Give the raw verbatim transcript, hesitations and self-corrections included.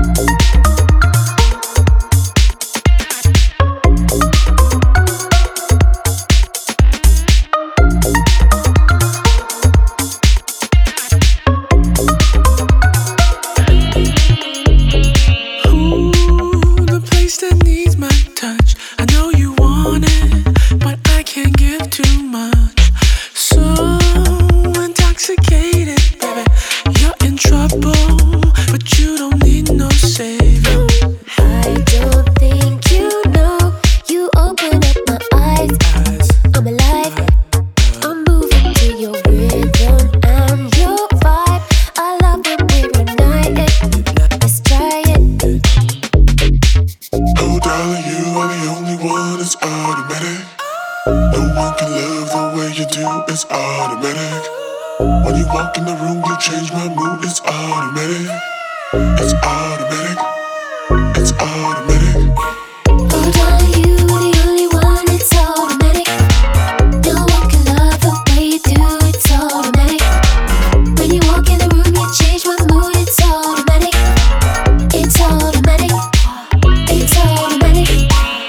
It's automatic. When you walk in the room, you change my mood. It's automatic. It's automatic.